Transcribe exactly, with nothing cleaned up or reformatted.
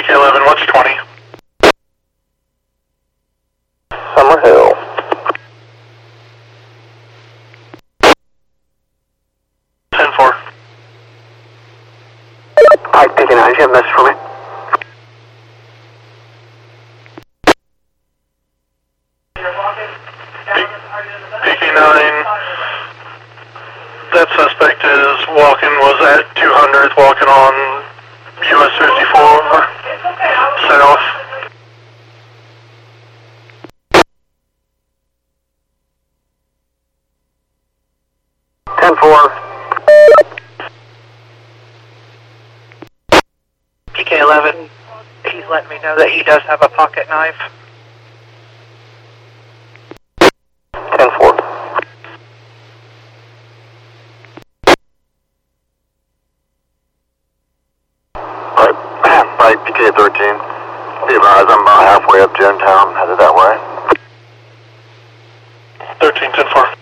K eleven, what's your twenty? Summer Hill. ten four. Pike P K nine, you have a message for me? P K nine, that suspect is walking, was at two hundredth, walking on U S fifty-four, south. ten four. P K eleven, he's letting me know that he does have a pocket knife. ten four. Right, right, P K thirteen. Be advised, I'm about halfway up Jonestown, headed that way. thirteen ten four.